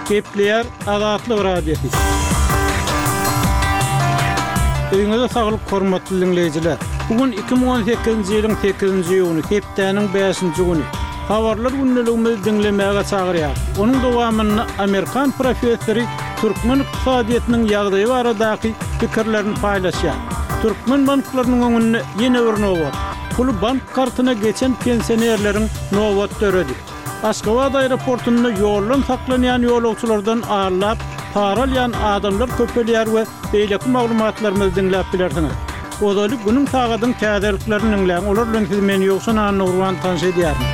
Gepleyer Azatlyk radiosu. Öňüňizde saglyk hormatly dinleyijiler. Bugün 2018-nji ýylyň 8-nji ýylyny, hepdeniň 5-nji güni. Habarlar günneligimizi dinlemäge çagyrýar. Onuň dowamyny Amerikan professory türkmen ykdysadyýatynyň ýagdaýy baradaky pikirlerini paýlaşýar. Türkmen banklarynyň öňünde ýene bir nowat. Pul bank kartyna geçen pensionerleriň nowat töredi. Aşgabat aeroportunda ýollan saklanýan ýolagçylardan ağırlap, paralyan adamlar köpelýär we beýleki maglumatlarymyzy dinläp bilersiňiz. Odaly günüň tagadyň täzeliklerini dinläň, olar bilen siz meni ýoksa Nurwan tanış edýärmi?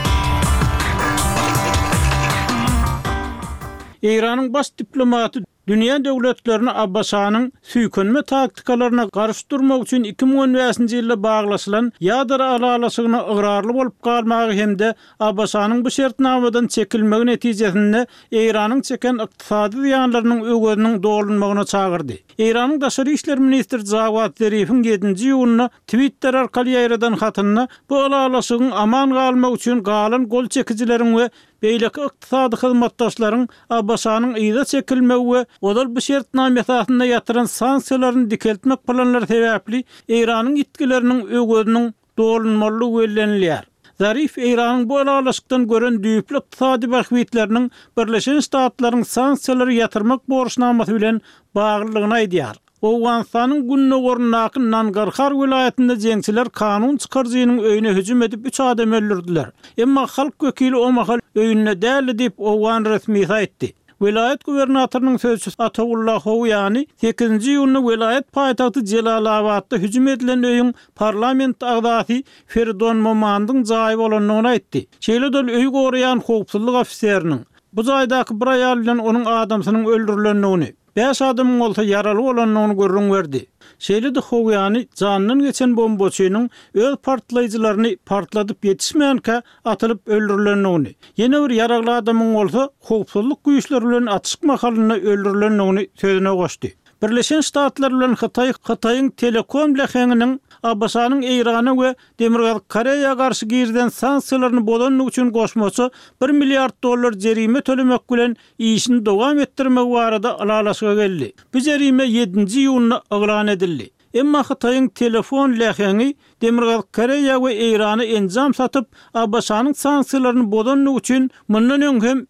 İran'ın baş diplomatı dünya döwletlerini Abbasanyň süýkenme taktikalarına garşy durmak üçin 2015-nji ýylda baglaşylan ýadara alalasygyna ıgrarly bolup galmagy hemde Abbasanyň bu şertnamadan çekilmegi netijesinde İran'yň çeken ykdysady ýanlarynyň öwgediniň dolunmagyna çagyrdy. İran'yň Daşary işler ministri Jawad Zarif'in 7-nji ýylyna Twitter arkaly ýaýradan hatyna bu alalasygyň aman galmak üçin galan gol çekijileriň we beýleki ykdysady hyzmatdaşlaryň Abbasanyň ýyda çekilmegi we odal bu şertname esasynda ýatyran sanksiýalaryny dikeltmek planlary sebäpli İran'yň ýetkileriniň öwgediniň dolunmalygy bellenilýär. Zarif İran'yň bu alalaşykdan gören düýpli ykdysady bahwitleriniň Birleşen Ştatlaryň sanksiýalary ýatyrmak borçnamasy bilen baglylygyny aýdýar. Owganstanyň günne gornaky Nangarhar vilayetinde jeňçiler kanun çykarjynyň öýüne hüjüm edip 3 adam öldürdiler. Emma halk wekili o mahal öýüne däl diýip Owgan resmi aýtdy. Vilayet gubernatorynyň sözçüsü Atagullah Howyany 8-nji ýylyny vilayet paýtagty Jelalabadda hüjüm edilen öýüň parlament agdasy Feridun Momandyň jaýy bolanyny aýtdy. Şeýle-de öýü goraýan howpsuzlyk ofisieriniň bu jaýdaky bir aýal bilen onuň adamsynyň öldürilendigini, 5 adamyň bolsa ýaraly bolanyny görüň berdi. Şeýle-de Howyany janynyň geçen bombaçynyň öz partlaýjylaryny partladyp ýetişmeýänkä atylyp öldürilendigini, ýene bir ýaraly adamyň bolsa howpsuzlyk güýçleri bilen atışyk mahalyna öldürilendigini sözüne goşdy. Birleşen Ştatlar bilen Hitaýyň telekom lehenginiň Abbasanyň İrana we Demirgaz Koreýa garşy girden sanksiýalaryny bolanlyk üçin goşmasy $1 milliard jerime tölemek bilen işini dowam etdirmek barada alalasyga geldi. Bu jerime 7-nji ýylyna aglan edildi. Emma Hitaýyň telefon lehengi Demirgaz Koreýa we İrana enjam satyp Abbasanyň sanksiýalaryny bolanlyk üçin mundan öňhem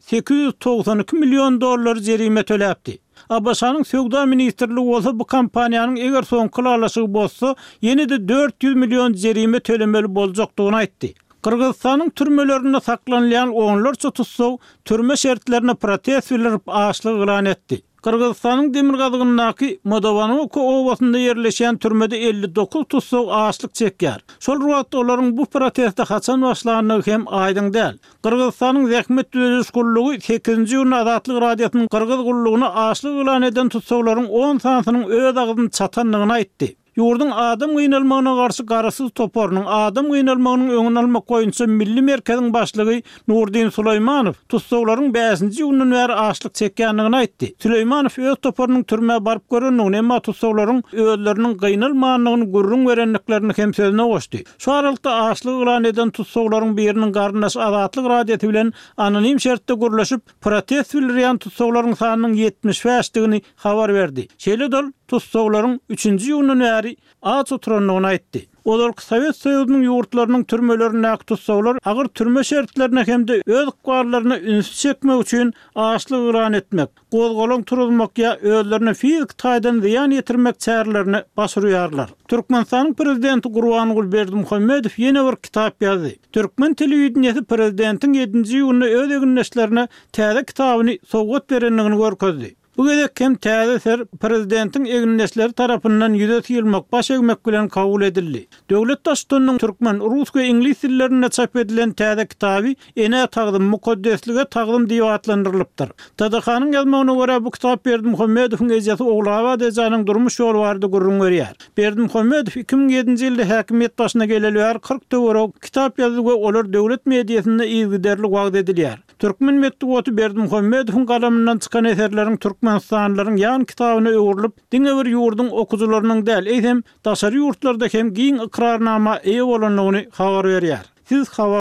$892 million jerime töläpdi. Abbasanyň Söwda ministrligi bolsa bu kampaniýanyň eger soňky alaşygy bolsa ýene-de $400 million jerime tölemeli boljakdygyny aýtdy. Kırgızstanyň türmelerinde saklanýan onlarça tutsaw türme şertlerine protest bildirip açlyk elan etdi. Kırgızstanyň Demirgazynyňky Modowanoky owasynda ýerleşen türmede 59 tutsaw açlyk çekýär. Şol wagtda olaryň bu protestde haçan başlanýany hem aýdyň däl. Kırgızstanyň Zähmet Düzeliş Gullugy 8-nji ýylyny Azatlyk radiosynyň Kırgız gullugyny açlyk elan eden tutsawlaryň 10 sanatynyň öz agyny çatanlygyny aýtdy. Ýurdun adam gynalmagyna garşy garasyz toparynyň adam gynalmagynyň öňüni almak goýunça milli merkeziň başlygy Nurdin Sulaymanow tutsawlaryň 5-nji ýylyny bäri açlyk çekýändigini aýtdy. Sulaymanow öz toparynyň türme baryp görendigini, emma tutsawlaryň özleriniň gynalmagyny görüň berenliklerini hem sözüne goşdy. Şu aralykda açlyk elan eden tutsawlaryň biriniň garnaşy Azatlyk radiosu bilen anonim şertde gürleşip protest bildirýän tutsawlaryň sanynyň 75-digini habar berdi. Şeýle-de tutsawlaryň 3-nji ýylyny aç oturanlygyny aýtdy. Olar Sowet Soýuzynyň ýurtlarynyň türmelerine tutsawlar agyr türme şertlerine hemde öz ykbarlaryna ünsüz çekmek üçin açlyk elan etmek, gozgalaň turulmak ýa özlerine fizik taýdan ziýan ýetirmek çärelerini başarýarlar. Türkmenistanyň prezidenti Gurbanguly Berdimuhammedow ýene bir kitap ýazdy. Türkmen telewizionyasy prezidentiň 7-nji ýylyny öz eginleşlerine täze kitabyny sowgat berenligini görkezdi. Bu gedek hem täze ser prezidentiň eginleşleri tarapyndan ýüzetirilmek baş egmek bilen kabul edildi. Döwlet daşdynyň türkmen, rus we ingliz dillerinde çap edilen täze kitaby ene tagdym mukaddeslige tagdym diýip atlandyrylypdyr. Tadakanyň ýazmagyna görä bu kitap Berdimuhammedowyň ejasy Oglaba dejanyň durmuş ýoly bardy görüň berýär. Berdimuhammedow 2007-nji ýylda häkimiýet başyna gelelýär 40 töwerä kitap ýazdy we olar döwlet mediasynda ýygyderli wagt edilýär. Türkmen metdugaty Berdimuhammedowyň galamyndan çykan eserleriň Türkmenistanlylaryň ýan kitabyna öwrülip, diňe bir ýurdun okujularynyň däl, eýsem daşary ýurtlarda hem giň ikrarnama eýe bolanlygyny habar berýär. Siz